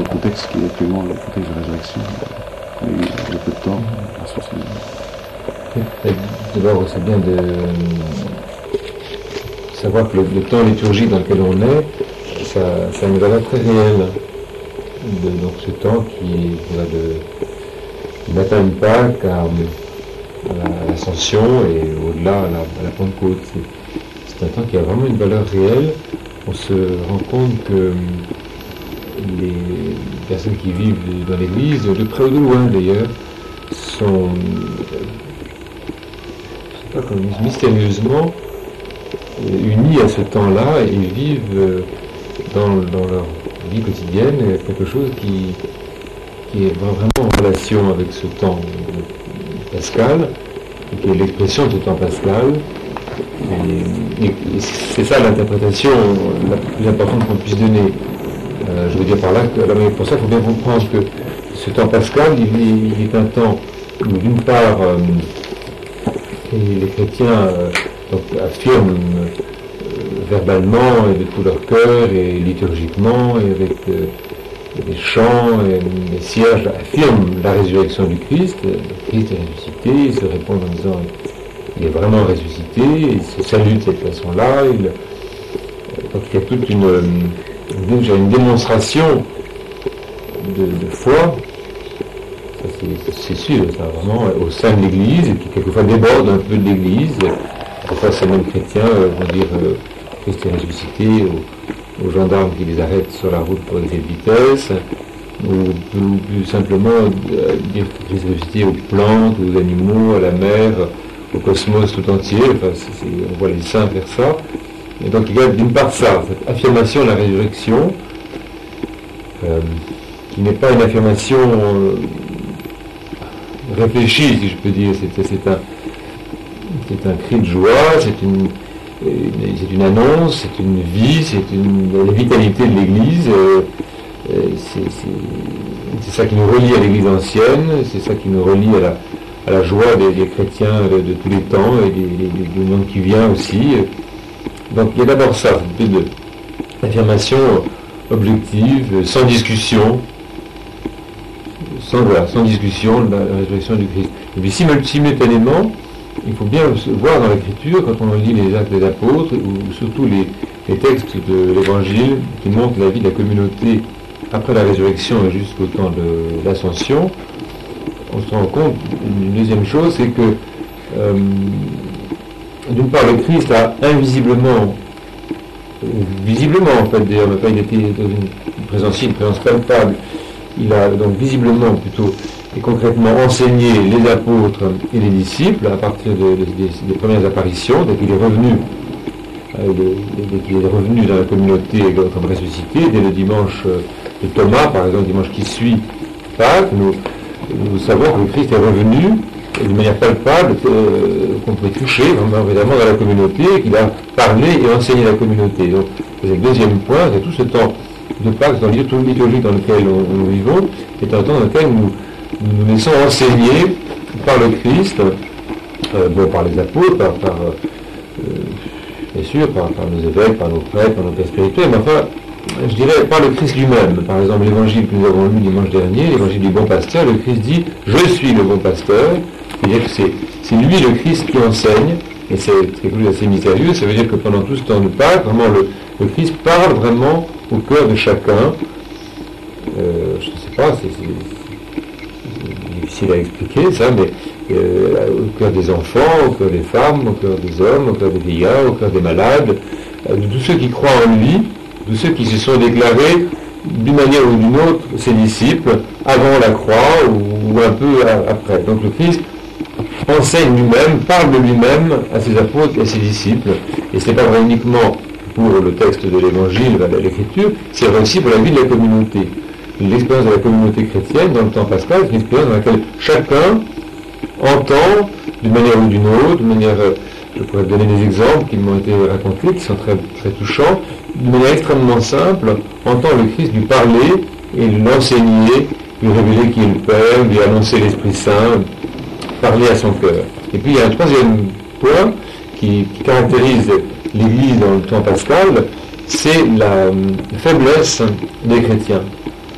contexte qui est actuellement le contexte de résurrection. Il y a peu de temps, D'abord, c'est bien de savoir que le temps liturgique dans lequel on est, ça a une valeur très réelle. Donc ce temps qui va de Natal de Pâques à l'Ascension et au-delà à la Pentecôte. C'est un temps qui a vraiment une valeur réelle. On se rend compte que les personnes qui vivent dans l'Église, de près ou de loin d'ailleurs, sont mystérieusement unis à ce temps-là et vivent dans leur vie quotidienne quelque chose qui est vraiment en relation avec ce temps pascal, qui est l'expression de ce temps pascal. Et c'est ça l'interprétation la plus importante qu'on puisse donner. Je veux dire par là que pour ça il faut bien comprendre que ce temps pascal, il est un temps où d'une part les chrétiens affirment verbalement et de tout leur cœur et liturgiquement et avec des chants et des cierges affirment la résurrection du Christ. Le Christ est ressuscité, ils se répondent en disant il est vraiment ressuscité, ils se saluent de cette façon-là. Donc il y a toute une démonstration de foi, ça c'est sûr, ça vraiment au sein de l'Église, et qui quelquefois déborde un peu de l'Église. Parfois ces mêmes chrétiens vont dire Christ est ressuscité aux gendarmes qui les arrêtent sur la route pour excès de vitesse, ou plus simplement dire que Christ est ressuscité aux plantes, aux animaux, à la mer, au cosmos tout entier. Enfin, on voit les saints faire ça. Et donc il y a d'une part ça, cette affirmation de la résurrection, qui n'est pas une affirmation réfléchie, si je peux dire. C'est un cri de joie, c'est une annonce, c'est une vie, c'est la vitalité de l'Église. C'est ça qui nous relie à l'Église ancienne, c'est ça qui nous relie à la joie des chrétiens de tous les temps et du monde qui vient aussi. Donc il y a d'abord ça, cette espèce d'affirmation objective, sans discussion, sans discussion de la résurrection du Christ. Et puis simultanément, il faut bien voir dans l'Écriture, quand on lit les actes des apôtres, ou surtout les textes de l'Évangile qui montrent la vie de la communauté après la résurrection et jusqu'au temps de l'Ascension, on se rend compte d'une deuxième chose, c'est que d'une part le Christ a invisiblement, visiblement en fait d'ailleurs, il était dans une présence palpable, il a donc visiblement plutôt et concrètement enseigné les apôtres et les disciples à partir des premières apparitions, dès qu'il est revenu dans la communauté comme ressuscité, dès le dimanche de Thomas, par exemple, le dimanche qui suit Pâques, nous savons que le Christ est revenu d'une manière palpable, qu'on peut toucher vraiment évidemment dans la communauté, qu'il a parlé et enseigné la communauté. Donc c'est le deuxième point, c'est tout ce temps de Pâques, dans le liturgique dans lequel nous vivons, est un temps dans lequel nous laissons enseigner par le Christ, par les apôtres, bien sûr, par nos évêques, par nos prêtres, par nos pères spirituels, mais enfin, je dirais par le Christ lui-même. Par exemple, l'évangile que nous avons lu dimanche dernier, l'évangile du bon pasteur, le Christ dit « Je suis le bon pasteur », c'est-à-dire que c'est lui le Christ qui enseigne, et c'est quelque chose d'assez mystérieux. Ça veut dire que pendant tout ce temps de Pâques, vraiment le Christ parle vraiment au cœur de chacun. Je ne sais pas, c'est difficile à expliquer ça, mais au cœur des enfants, au cœur des femmes, au cœur des hommes, au cœur des vieillards, au cœur des malades, de tous ceux qui croient en lui, de ceux qui se sont déclarés d'une manière ou d'une autre ses disciples avant la croix ou un peu après. Donc le Christ enseigne lui-même, parle de lui-même à ses apôtres et à ses disciples. Et ce n'est pas vrai uniquement pour le texte de l'Évangile, l'Écriture, c'est vrai aussi pour la vie de la communauté. L'expérience de la communauté chrétienne dans le temps pascal, c'est une expérience dans laquelle chacun entend d'une manière ou d'une autre, d'une manière, je pourrais donner des exemples qui m'ont été racontés, qui sont très, très touchants, d'une manière extrêmement simple, entend le Christ lui parler et l'enseigner, lui révéler qui est le Père, lui annoncer l'Esprit Saint, parler à son cœur. Et puis il y a un troisième point qui caractérise l'Église dans le temps pascal, c'est la faiblesse des chrétiens.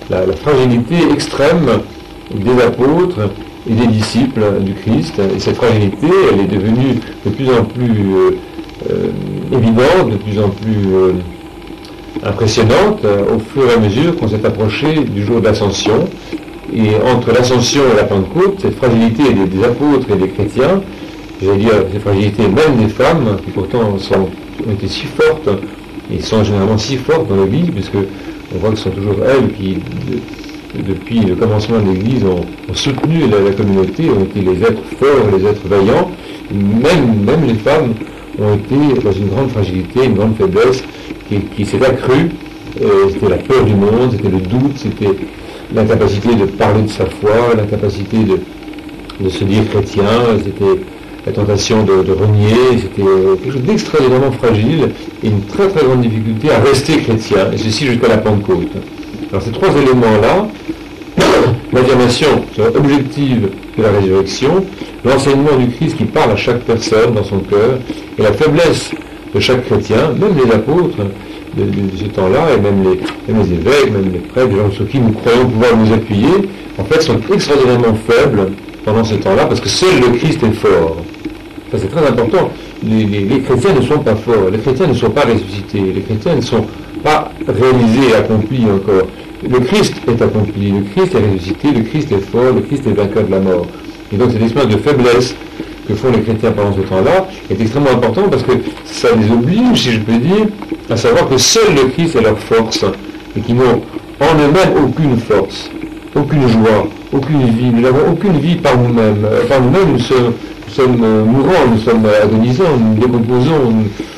la fragilité extrême des apôtres et des disciples du Christ. Et cette fragilité, elle est devenue de plus en plus évidente, de plus en plus impressionnante au fur et à mesure qu'on s'est approché du jour de l'Ascension. Et entre l'Ascension et la Pentecôte, cette fragilité des apôtres et des chrétiens, j'allais dire cette fragilité même des femmes, qui pourtant ont été si fortes, et sont généralement si fortes dans l'Église, puisque on voit que ce sont toujours elles qui, depuis le commencement de l'Église, ont soutenu la communauté, ont été les êtres forts, les êtres vaillants. Même les femmes ont été dans une grande fragilité, une grande faiblesse qui s'est accrue. C'était la peur du monde, c'était le doute, c'était l'incapacité de parler de sa foi, l'incapacité de se dire chrétien, c'était la tentation de renier, c'était quelque chose d'extraordinairement fragile et une très très grande difficulté à rester chrétien, et ceci jusqu'à la Pentecôte. Alors ces trois éléments-là, l'affirmation objective de la résurrection, l'enseignement du Christ qui parle à chaque personne dans son cœur, et la faiblesse de chaque chrétien, même les apôtres de ce temps-là, et même les évêques, même les prêtres, les gens sur qui nous croyons pouvoir nous appuyer, en fait sont extraordinairement faibles pendant ce temps-là, parce que seul le Christ est fort. Ça c'est très important. Les chrétiens ne sont pas forts, les chrétiens ne sont pas ressuscités, les chrétiens ne sont pas réalisés et accomplis encore. Le Christ est accompli, le Christ est ressuscité, le Christ est fort, le Christ est vainqueur de la mort. Et donc cette expérience de faiblesse que font les chrétiens pendant ce temps-là est extrêmement important parce que ça les oblige, si je peux dire, à savoir que seul le Christ est leur force et qu'ils n'ont en eux-mêmes aucune force, aucune joie, aucune vie. Nous n'avons aucune vie par nous-mêmes. Par nous-mêmes, nous sommes mourants, nous sommes agonisants, nous décomposons,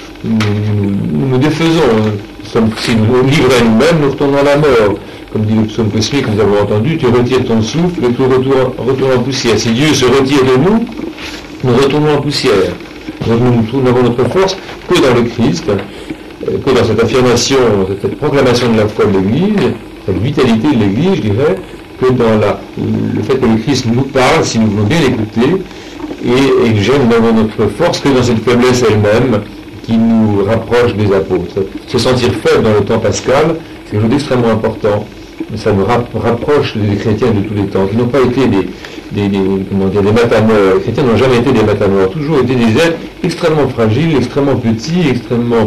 nous défaisons. Si nous nous livrons à nous-mêmes, nous retournons à la mort. Comme dit le psaume cosmique que nous avons entendu, tu retires ton souffle et tout retourne en poussière. Si Dieu se retire de nous, nous retournons en poussière. Donc nous n'avons notre force que dans le Christ, que dans cette affirmation, cette proclamation de la foi de l'Église, cette vitalité de l'Église, je dirais, que dans le fait que le Christ nous parle, si nous voulons bien l'écouter, et nous n'avons notre force que dans cette faiblesse elle-même qui nous rapproche des apôtres. Se sentir faible dans le temps pascal, c'est quelque chose d'extrêmement important. Ça nous rapproche des chrétiens de tous les temps, qui n'ont pas été des matamores. Les chrétiens n'ont jamais été des matamores, toujours été des êtres extrêmement fragiles, extrêmement petits, extrêmement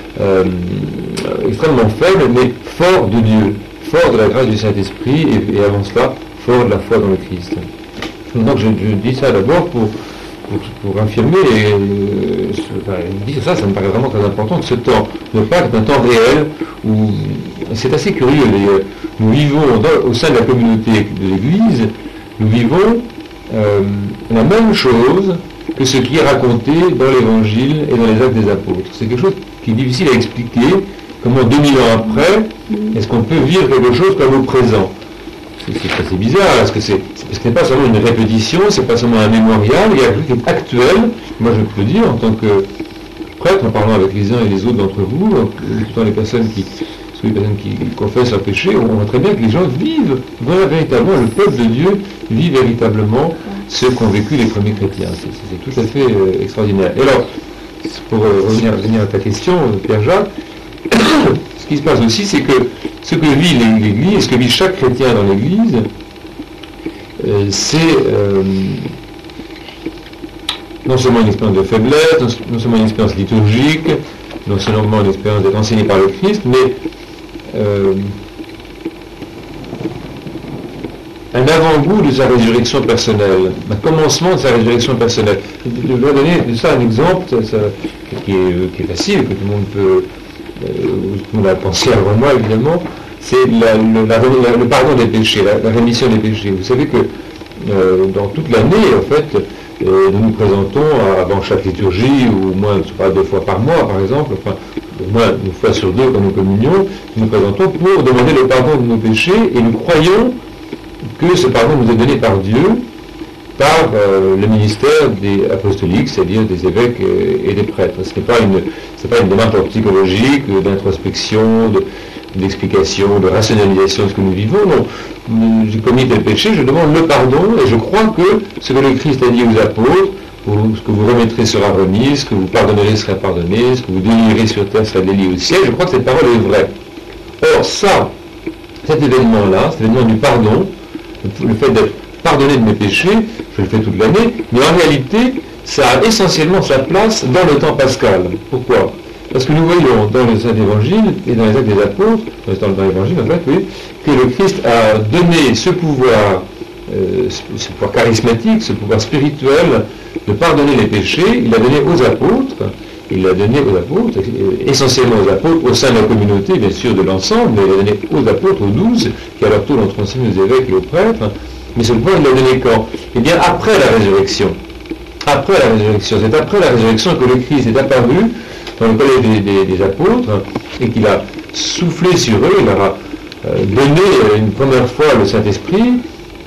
faibles, mais forts de Dieu, forts de la grâce du Saint-Esprit, et avant cela, forts de la foi dans le Christ. Donc je dis ça d'abord pour affirmer, dire ça me paraît vraiment très important, que ce temps ne pas être un temps réel où c'est assez curieux. Nous vivons au sein de la communauté de l'Église, nous vivons la même chose que ce qui est raconté dans l'Évangile et dans les Actes des Apôtres. C'est quelque chose qui est difficile à expliquer. Comment 2000 ans après, est-ce qu'on peut vivre quelque chose comme au présent? C'est assez bizarre, parce que ce n'est pas seulement une répétition, c'est pas seulement un mémorial, il y a quelque chose qui est actuel. Moi je peux le dire en tant que prêtre, en parlant avec les uns et les autres d'entre vous, écoutant les personnes qui confessent leur péché, on voit très bien que les gens vivent véritablement, le peuple de Dieu vit véritablement ce qu'ont vécu les premiers chrétiens. C'est tout à fait extraordinaire. Et alors, pour revenir à ta question, Pierre-Jacques, ce qui se passe aussi, c'est que ce que vit l'Église, ce que vit chaque chrétien dans l'Église, c'est non seulement une expérience de faiblesse, non seulement une expérience liturgique, non seulement une expérience d'être enseigné par le Christ, mais un avant-goût de sa résurrection personnelle, un commencement de sa résurrection personnelle. Je vais donner de ça un exemple qui est facile, que tout le monde peut... tout le monde a pensé avant moi évidemment, c'est le pardon des péchés, la rémission des péchés. Vous savez que dans toute l'année, en fait, nous nous présentons avant chaque liturgie, ou au moins, je sais pas, 2 fois par mois par exemple, enfin, au moins 1 fois sur 2 quand nous communions, nous nous présentons pour demander le pardon de nos péchés, et nous croyons que ce pardon nous est donné par Dieu, par le ministère des apostoliques, c'est-à-dire des évêques et des prêtres. Ce n'est pas une démarche psychologique, d'introspection, d'explication, de rationalisation de ce que nous vivons. Non, j'ai commis tel péché, je demande le pardon, et je crois que ce que le Christ a dit aux apôtres, ce que vous remettrez sera remis, ce que vous pardonnerez sera pardonné, ce que vous délierez sur terre sera délié au ciel, je crois que cette parole est vraie. Or ça, cet événement-là, cet événement du pardon, le fait d'être pardonné de mes péchés, je le fais toute l'année, mais en réalité, ça a essentiellement sa place dans le temps pascal. Pourquoi? Parce que nous voyons dans le Saint-Évangile et dans les Actes des Apôtres, dans l'Évangile en fait, oui, que le Christ a donné ce pouvoir charismatique, ce pouvoir spirituel de pardonner les péchés, il l'a donné aux apôtres, essentiellement aux apôtres, au sein de la communauté, bien sûr, de l'ensemble, mais il l'a donné aux apôtres, aux 12, qui à leur tour l'ont transmis aux évêques et aux prêtres. Mais ce pouvoir, il l'a donné quand? Eh bien, après la résurrection. Après la résurrection. C'est après la résurrection que le Christ est apparu dans le collège des apôtres et qu'il a soufflé sur eux, il leur a donné une première fois le Saint-Esprit.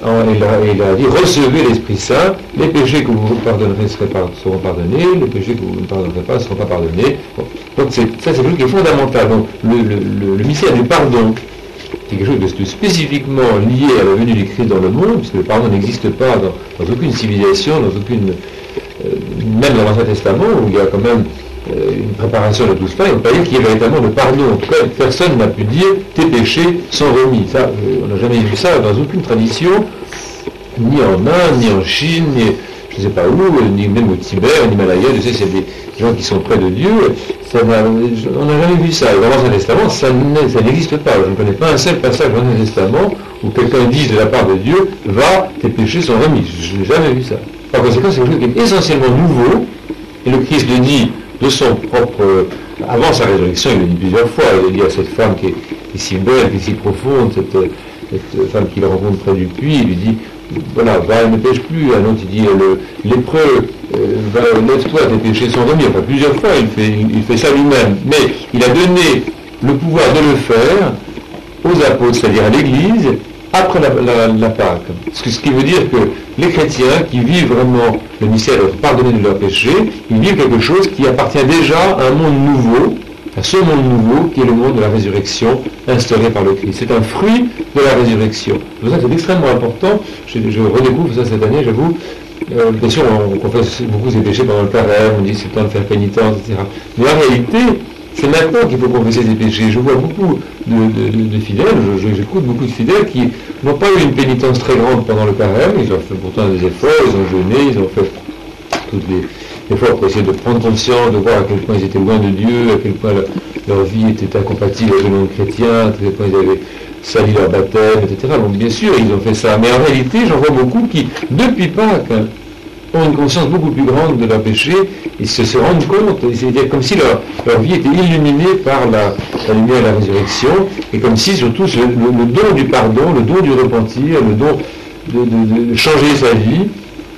Il a dit, recevez l'Esprit Saint, les péchés que vous pardonnerez seront pardonnés, les péchés que vous ne pardonnerez pas ne seront pas pardonnés. Bon. Donc ça c'est quelque chose qui est fondamental. Donc le mystère du pardon, c'est quelque chose de spécifiquement lié à la venue du Christ dans le monde, puisque le pardon n'existe pas dans aucune civilisation, dans aucune, même dans l'Ancien Testament, où il y a quand même une préparation de tout cela, il ne peut pas dire qu'il y ait véritablement de pardon. En tout cas, personne n'a pu dire tes péchés sont remis. Ça, on n'a jamais vu ça dans aucune tradition, ni en Inde, ni en Chine, ni je ne sais pas où, ni même au Tibet, en Himalaya. Je sais, c'est des gens qui sont près de Dieu. On n'a jamais vu ça. Et dans l'Ancien Testament, ça n'existe pas. Je ne connais pas un seul passage dans l'Ancien Testament où quelqu'un dise de la part de Dieu, va, tes péchés sont remis. Je n'ai jamais vu ça. Par conséquent, c'est quelque chose qui est essentiellement nouveau. Et le Christ le dit de son propre... avant sa résurrection, il le dit plusieurs fois, il le dit à cette femme qui est si belle, qui est si profonde, cette femme qu'il rencontre près du puits, il lui dit, voilà, va, ne pêche plus. Un autre, il dit, lépreux, lève-toi, tes péchés sont remis. Enfin, plusieurs fois, il fait ça lui-même. Mais il a donné le pouvoir de le faire aux apôtres, c'est-à-dire à l'Église, après la Pâque. Ce qui veut dire que les chrétiens qui vivent vraiment le mystère d'être pardonnés de leurs péchés, ils vivent quelque chose qui appartient déjà à un monde nouveau, à ce monde nouveau qui est le monde de la résurrection instauré par le Christ. C'est un fruit de la résurrection. C'est pour ça que c'est extrêmement important. Je redécouvre ça cette année, j'avoue. Bien sûr, on confesse beaucoup ses péchés pendant le carême, on dit c'est le temps de faire pénitence, etc. Mais en réalité, c'est maintenant qu'il faut confesser ses péchés. Je vois beaucoup de fidèles, j'écoute beaucoup de fidèles qui n'ont pas eu une pénitence très grande pendant le carême, ils ont fait pourtant des efforts, ils ont jeûné, ils ont fait tous les efforts pour essayer de prendre conscience, de voir à quel point ils étaient loin de Dieu, à quel point leur vie était incompatible avec le monde chrétien, à quel point ils avaient sali leur baptême, etc. Donc bien sûr, ils ont fait ça. Mais en réalité, j'en vois beaucoup qui, depuis Pâques, ont une conscience beaucoup plus grande de leurs péchés et se rendent compte, c'est comme si leur vie était illuminée par la lumière de la résurrection et comme si surtout le don du pardon, le don du repentir, le don de changer sa vie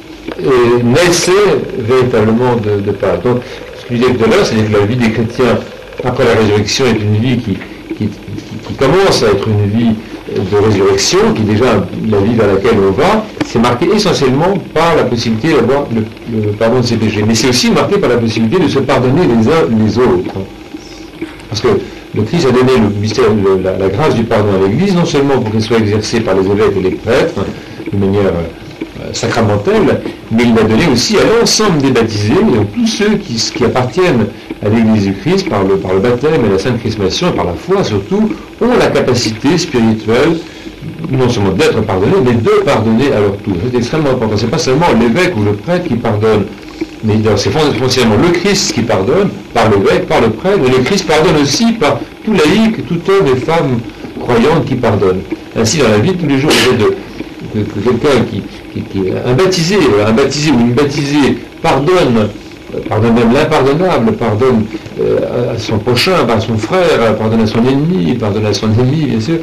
naissait véritablement de Pâques. Donc ce que je disais tout à l'heure, c'est que la vie des chrétiens après la résurrection est une vie qui commence à être une vie de résurrection, qui est déjà la vie vers laquelle on va, c'est marqué essentiellement par la possibilité d'avoir le pardon de ses péchés. Mais c'est aussi marqué par la possibilité de se pardonner les uns les autres. Parce que le Christ a donné le mystère, la grâce du pardon à l'Église, non seulement pour qu'il soit exercé par les évêques et les prêtres, de manière sacramentelle, mais il l'a donné aussi à l'ensemble des baptisés, donc tous ceux qui appartiennent à l'Église du Christ par le baptême et la sainte chrismation, et par la foi surtout, ont la capacité spirituelle non seulement d'être pardonnés, mais de pardonner à leur tour. C'est extrêmement important. C'est pas seulement l'évêque ou le prêtre qui pardonne, mais c'est essentiellement le Christ qui pardonne, par l'évêque, par le prêtre, et le Christ pardonne aussi par tout laïc, tout homme et femme croyante qui pardonne. Ainsi, dans la vie de tous les jours, que quelqu'un un baptisé ou une baptisée pardonne même l'impardonnable, pardonne à son prochain, à son frère, pardonne à son ennemi, bien sûr,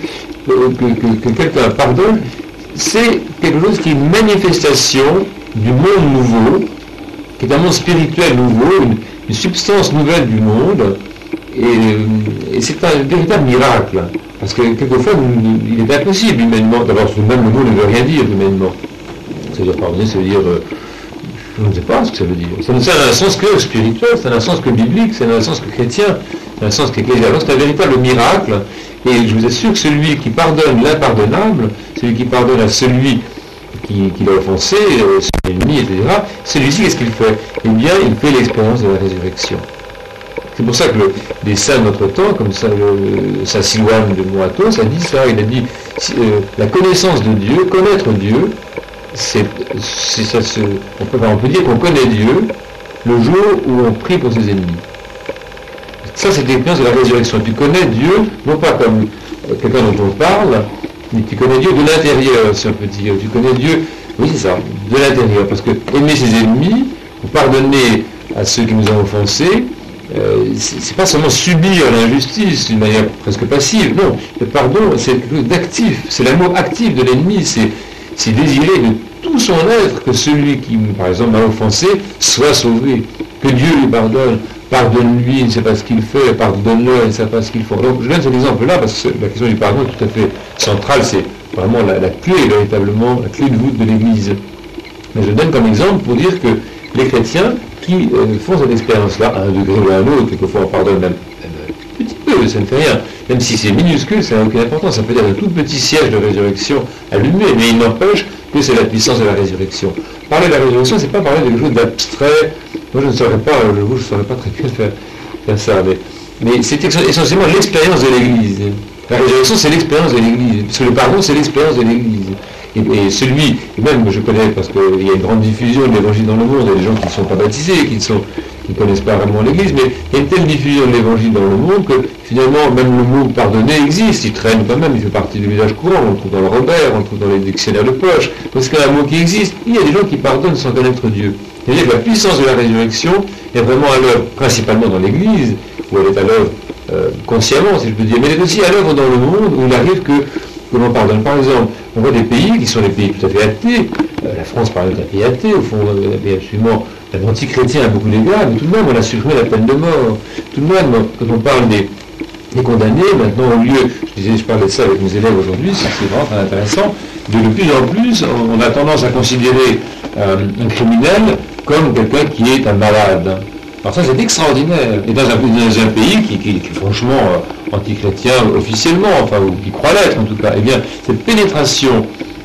que quelqu'un pardonne, c'est quelque chose qui est une manifestation du monde nouveau, qui est un monde spirituel nouveau, une substance nouvelle du monde, et c'est un véritable miracle, parce que quelquefois il est impossible humainement, d'abord même le mot ne veut rien dire humainement, c'est-à-dire pardonner, ça veut dire je ne sais pas ce que ça veut dire. Ça n'a un sens que spirituel, ça n'a un sens que biblique, ça n'a un sens que chrétien, ça n'a un sens qu'ecclésial. C'est un véritable miracle. Et je vous assure que celui qui pardonne l'impardonnable, celui qui pardonne à celui qui l'a offensé, son ennemi, etc., celui-ci, qu'est-ce qu'il fait? Eh bien, il fait l'expérience de la résurrection. C'est pour ça que les saints de notre temps, comme ça, Saint Silouane de Moato, ça dit ça, il a dit la connaissance de Dieu, connaître Dieu, on peut dire qu'on connaît Dieu le jour où on prie pour ses ennemis. Ça, c'est l'expérience de la résurrection. Tu connais Dieu, non pas comme quelqu'un dont on parle, mais tu connais Dieu de l'intérieur, si on peut dire. Tu connais Dieu, oui c'est ça, de l'intérieur. Parce que aimer ses ennemis, ou pardonner à ceux qui nous ont offensés, c'est pas seulement subir l'injustice d'une manière presque passive, non. Le pardon, c'est quelque chose d'actif, c'est l'amour actif de l'ennemi, c'est désirer de tout son être que celui qui, par exemple, m'a offensé, soit sauvé, que Dieu lui pardonne. Pardonne-lui, il ne sait pas ce qu'il fait, pardonne-le, il ne sait pas ce qu'il faut. Donc je donne cet exemple-là parce que la question du pardon est tout à fait centrale, c'est vraiment la clé, véritablement, la clé de voûte de l'Église. Mais je donne comme exemple pour dire que les chrétiens qui font cette expérience-là, à un degré ou à un autre, quelquefois on pardonne même un petit peu, ça ne fait rien, même si c'est minuscule, ça n'a aucune importance, ça peut être un tout petit siège de résurrection allumé, mais il n'empêche que c'est la puissance de la résurrection. Parler de la résurrection, c'est pas parler de quelque chose d'abstrait. Moi, je ne saurais pas, je ne saurais pas très bien faire ça, mais c'est essentiellement l'expérience de l'Église. La résurrection, c'est l'expérience de l'Église, parce que le pardon, c'est l'expérience de l'Église. Et même je connais, parce qu'il y a une grande diffusion de l'Évangile dans le monde, il y a des gens qui ne sont pas baptisés, qui ne connaissent pas vraiment l'Église, mais il y a une telle diffusion de l'Évangile dans le monde que finalement, même le mot pardonner existe, il traîne quand même, il fait partie du village courant, on le trouve dans le Robert, on le trouve dans les dictionnaires de poche, parce qu'il y a un mot qui existe, il y a des gens qui pardonnent sans connaître Dieu. C'est-à-dire que la puissance de la résurrection est vraiment à l'œuvre, principalement dans l'Église, où elle est à l'œuvre consciemment, si je peux dire, mais elle est aussi à l'œuvre dans le monde où il arrive que l'on pardonne. Par exemple, on voit des pays qui sont des pays tout à fait athées. La France, par exemple, est un pays athée, au fond, un pays absolument anti-chrétien à beaucoup d'égards, mais tout de même, on a supprimé la peine de mort. Tout de même, quand on parle des condamnés, maintenant, au lieu, je parlais de ça avec mes élèves aujourd'hui, c'est vraiment très intéressant, de plus en plus, on a tendance à considérer un criminel comme quelqu'un qui est un malade. Alors ça, c'est extraordinaire. Et dans un pays qui est franchement anti-chrétien officiellement, enfin, ou qui croit l'être en tout cas, eh bien, cette pénétration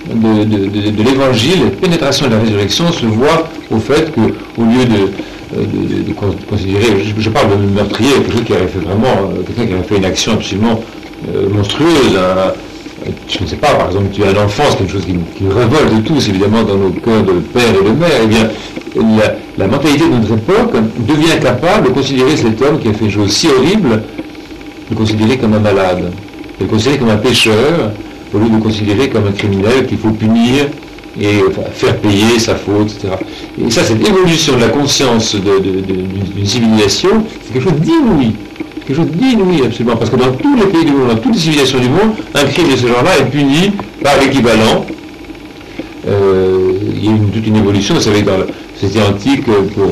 de l'Évangile, cette pénétration de la résurrection se voit au fait qu'au lieu de considérer, je parle de meurtrier, quelqu'un qui aurait fait vraiment, quelqu'un qui aurait fait une action absolument monstrueuse, je ne sais pas, par exemple, tuer un enfant, c'est quelque chose qui révolte tous, évidemment, dans nos cœurs de père et de mère, eh bien, la mentalité de notre époque devient capable de considérer cet homme qui a fait une chose si horrible, de le considérer comme un malade, de le considérer comme un pécheur, au lieu de le considérer comme un criminel qu'il faut punir et faire payer sa faute, etc. Et ça, cette évolution de la conscience d'une civilisation, c'est quelque chose d'inouï. Quelque chose d'inouï absolument, parce que dans tous les pays du monde, dans toutes les civilisations du monde, un crime de ce genre-là est puni par l'équivalent. Il y a toute une évolution, vous savez, dans la société antique,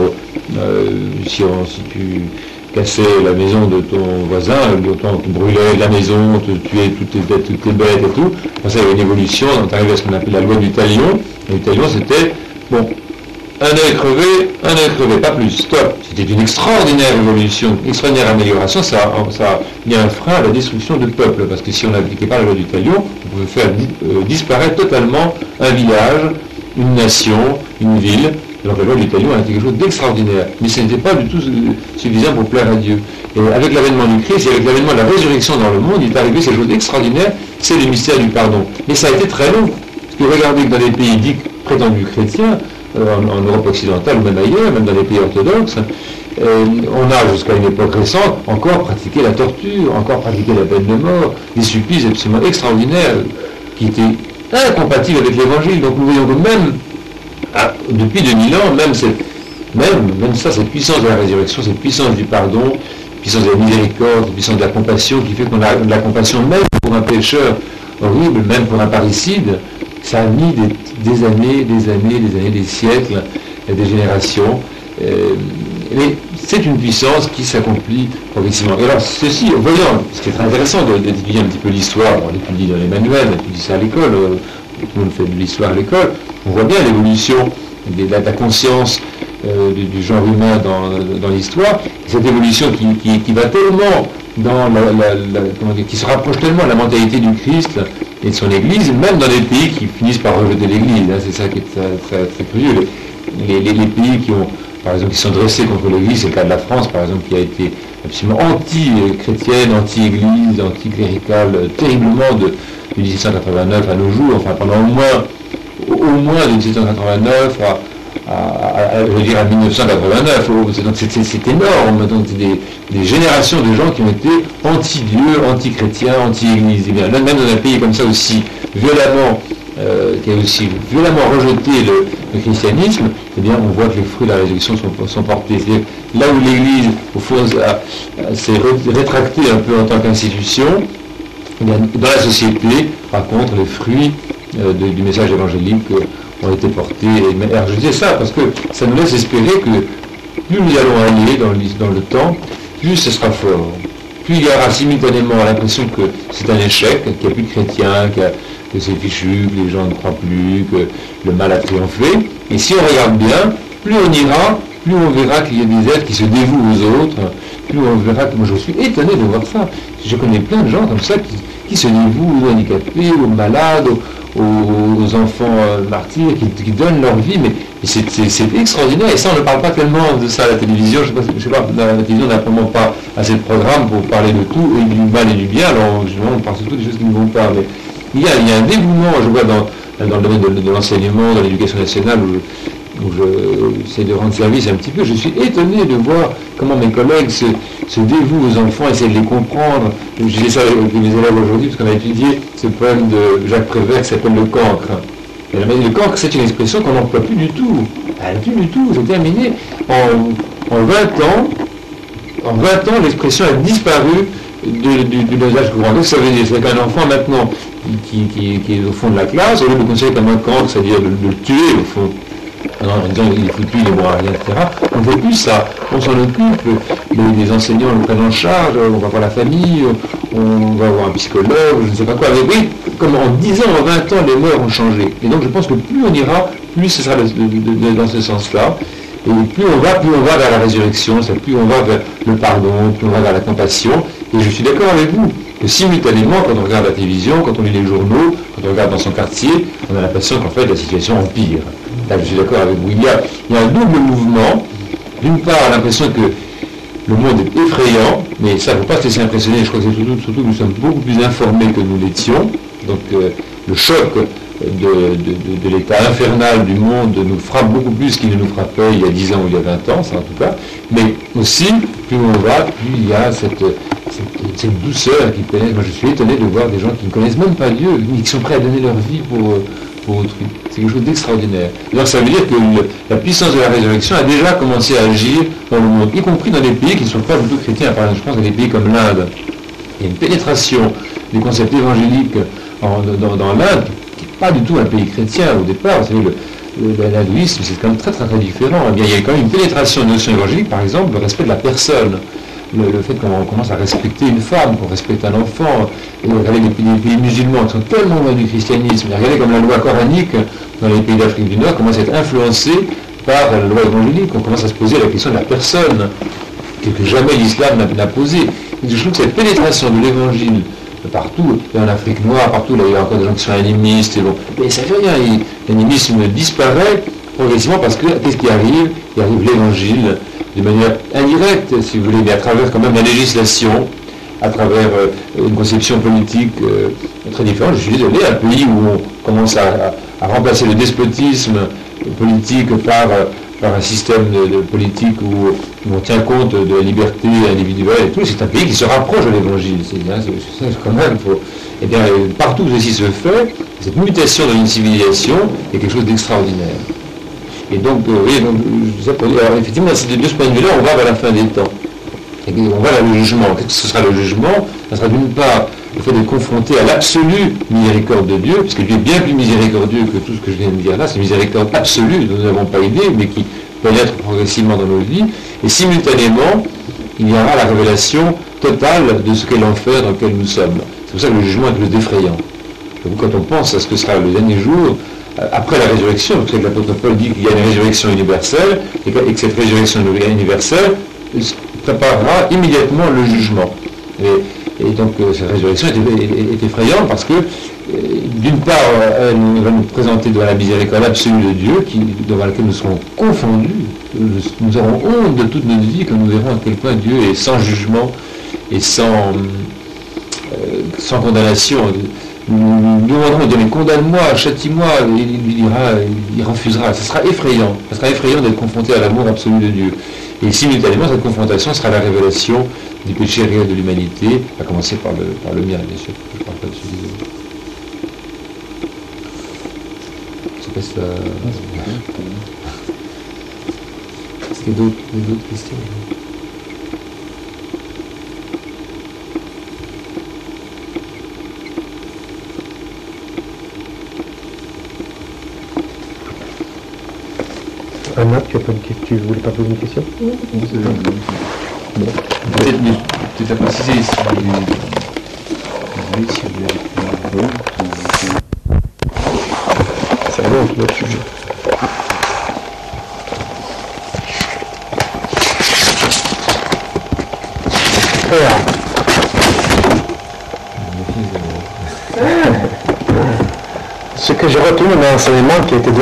si tu cassais la maison de ton voisin, tu brûlais la maison, tu tuais toutes tes bêtes et tout, après ça il y avait une évolution, on arrive à ce qu'on appelle la loi du talion, et le talion c'était, bon, un œil crevé, pas plus, stop. C'était une extraordinaire évolution, une extraordinaire amélioration, ça a mis un frein à la destruction de peuples, parce que si on n'appliquait pas la loi du talion, on pouvait faire disparaître totalement un village, une nation, une ville. Alors la loi du talion a été quelque chose d'extraordinaire, mais ce n'était pas du tout suffisant pour plaire à Dieu. Et avec l'avènement du Christ, et avec l'avènement de la résurrection dans le monde, il est arrivé cette chose extraordinaire, c'est le mystère du pardon. Mais ça a été très long, parce que regardez que dans les pays dits prétendus chrétiens, en Europe occidentale ou même ailleurs, même dans les pays orthodoxes, on a jusqu'à une époque récente encore pratiqué la torture, encore pratiqué la peine de mort, des supplices absolument extraordinaires qui étaient incompatibles avec l'Évangile. Donc nous voyons que même depuis 2000 ans, même ça, cette puissance de la résurrection, cette puissance du pardon, puissance de la miséricorde, puissance de la compassion, qui fait qu'on a de la compassion même pour un pécheur horrible, même pour un parricide, ça a mis des années, des siècles, des générations. Mais c'est une puissance qui s'accomplit progressivement. Et alors, ceci, voyons, ce qui est très intéressant d'étudier un petit peu l'histoire, on l'étudie dans les manuels, on étudie ça à l'école, tout le monde fait de l'histoire à l'école, on voit bien l'évolution de la conscience du genre humain dans l'histoire, cette évolution qui va tellement qui se rapproche tellement de la mentalité du Christ et de son Église, même dans des pays qui finissent par rejeter l'Église, hein, c'est ça qui est très, très, très curieux. Les pays qui ont par exemple, qui sont dressés contre l'Église, c'est le cas de la France, par exemple, qui a été absolument anti-chrétienne, anti-Église, anti-cléricale, terriblement de 1789 à nos jours, enfin pendant au moins de 1789 je veux dire à 1989, c'est énorme, donc des générations de gens qui ont été anti-Dieu, anti-chrétiens, anti-Église. Et bien, même dans un pays comme ça aussi violemment, qui a aussi violemment rejeté le christianisme, eh bien, on voit que les fruits de la résurrection sont portés. Là où l'Église, au fond, s'est rétractée un peu en tant qu'institution, eh bien, dans la société, par contre, les fruits du message évangélique ont été portés. Alors je disais ça parce que ça nous laisse espérer que plus nous allons aller dans le temps, plus ce sera fort. Plus il y aura simultanément l'impression que c'est un échec, qu'il n'y a plus de chrétiens, que c'est fichu, que les gens ne croient plus, que le mal a triomphé. Et si on regarde bien, plus on ira, plus on verra qu'il y a des êtres qui se dévouent aux autres, plus on verra que moi je suis étonné de voir ça. Je connais plein de gens comme ça qui se dévouent aux handicapés, aux malades, aux enfants martyrs, qui donnent leur vie, mais c'est extraordinaire. Et ça, on ne parle pas tellement de ça à la télévision. Je sais pas, la télévision n'a vraiment pas assez de programmes pour parler de tout, et du mal et du bien. Alors, généralement, on parle surtout des choses qui ne vont pas. Mais il y a un dévouement, je vois dans le domaine de l'enseignement, dans l'éducation nationale, où j'essaie de rendre service un petit peu. Je suis étonné de voir comment mes collègues se dévouent aux enfants, essaient de les comprendre. Je disais ça avec mes élèves aujourd'hui, parce qu'on a étudié ce poème de Jacques Prévert qui s'appelle Le Cancre. Et le cancre, c'est une expression qu'on n'emploie plus du tout. Plus du tout, c'est terminé. En 20 ans, l'expression a disparu du langage courant. Donc ça veut dire qu'un enfant maintenant qui est au fond de la classe, au lieu de le considérer comme un cancre, c'est-à-dire de le tuer au fond, en disant il est foutu, il est bon à rien, etc. On ne fait plus ça. On s'en occupe, les enseignants le prennent en charge, on va voir la famille, on va voir un psychologue, je ne sais pas quoi. Mais oui, comme en 10 ans, en 20 ans, les mœurs ont changé. Et donc je pense que plus on ira, plus ce sera dans ce sens-là. Et plus on va vers la résurrection, plus on va vers le pardon, plus on va vers la compassion. Et je suis d'accord avec vous que simultanément, quand on regarde la télévision, quand on lit les journaux, quand on regarde dans son quartier, on a l'impression qu'en fait la situation empire. Là, je suis d'accord avec vous. Il y a un double mouvement. D'une part, l'impression que le monde est effrayant, mais ça ne faut pas se laisser impressionner. Je crois que c'est surtout que nous sommes beaucoup plus informés que nous l'étions. Donc le choc de l'état infernal du monde nous frappe beaucoup plus qu'il ne nous frappait il y a 10 ans ou il y a 20 ans, ça en tout cas. Mais aussi, plus on va, plus il y a cette douceur qui pénètre. Moi, je suis étonné de voir des gens qui ne connaissent même pas Dieu, mais qui sont prêts à donner leur vie pour autrui. C'est quelque chose d'extraordinaire. Donc ça veut dire que la puissance de la résurrection a déjà commencé à agir dans le monde, y compris dans des pays qui ne sont pas du tout chrétiens. Par exemple, je pense à des pays comme l'Inde. Il y a une pénétration du concept évangélique dans l'Inde, qui n'est pas du tout un pays chrétien au départ. Vous savez, l'hindouisme, c'est quand même très très très différent. Eh bien, il y a quand même une pénétration de notion évangélique, par exemple, le respect de la personne. Le fait qu'on commence à respecter une femme, qu'on respecte un enfant. Et regardez les pays musulmans qui sont tellement loin du christianisme. Et regardez comme la loi coranique dans les pays d'Afrique du Nord commence à être influencée par la loi évangélique. On commence à se poser la question de la personne, que jamais l'islam n'a posée. Je trouve que cette pénétration de l'évangile partout, et en Afrique noire, partout, là il y a encore des gens qui sont animistes, et bon, mais ça fait rien, l'animisme disparaît progressivement parce que qu'est-ce qui arrive? Il arrive l'évangile de manière indirecte, si vous voulez, mais à travers quand même la législation, à travers une conception politique très différente. Je suis désolé, un pays où on commence à remplacer le despotisme politique par un système de politique où on tient compte de la liberté individuelle et tout, c'est un pays qui se rapproche de l'évangile. C'est quand même, et bien, partout où ceci se fait, cette mutation dans une civilisation est quelque chose d'extraordinaire. Et donc, alors, effectivement, de ce point de vue-là, on va vers la fin des temps. Et on va vers le jugement. Qu'est-ce que ce sera le jugement? Ça sera d'une part le fait d'être confronté à l'absolue miséricorde de Dieu, puisque Dieu est bien plus miséricordieux que tout ce que je viens de dire là. C'est une miséricorde absolue dont nous n'avons pas idée, mais qui pénètre progressivement dans nos vies. Et simultanément, il y aura la révélation totale de ce qu'est l'enfer dans lequel nous sommes. C'est pour ça que le jugement est quelque chose d'effrayant. Donc quand on pense à ce que sera le dernier jour, après la résurrection, parce que l'apôtre Paul dit qu'il y a une résurrection universelle, et que cette résurrection universelle préparera immédiatement le jugement. Et donc cette résurrection est effrayante parce que d'une part, elle va nous présenter devant la miséricorde absolue de Dieu, devant laquelle nous serons confondus. Nous aurons honte de toute notre vie quand nous verrons à quel point Dieu est sans jugement et sans condamnation. Nous demanderons, Dieu, mais condamne-moi, châtie-moi, il lui dira, il refusera. Ce sera effrayant. Ce sera effrayant d'être confronté à l'amour absolu de Dieu. Et simultanément, cette confrontation sera la révélation des péchés réels de l'humanité, à commencer par le mien, bien sûr. Je ne parle pas de celui de... Je sais pas si ça... Est-ce qu'il y a d'autres questions? Anna, tu voulais pas poser une question? Bon. Peut-être à préciser ici. C'est bon, notre sujet. Ce que j'ai retenu dans l'enseignement qui a été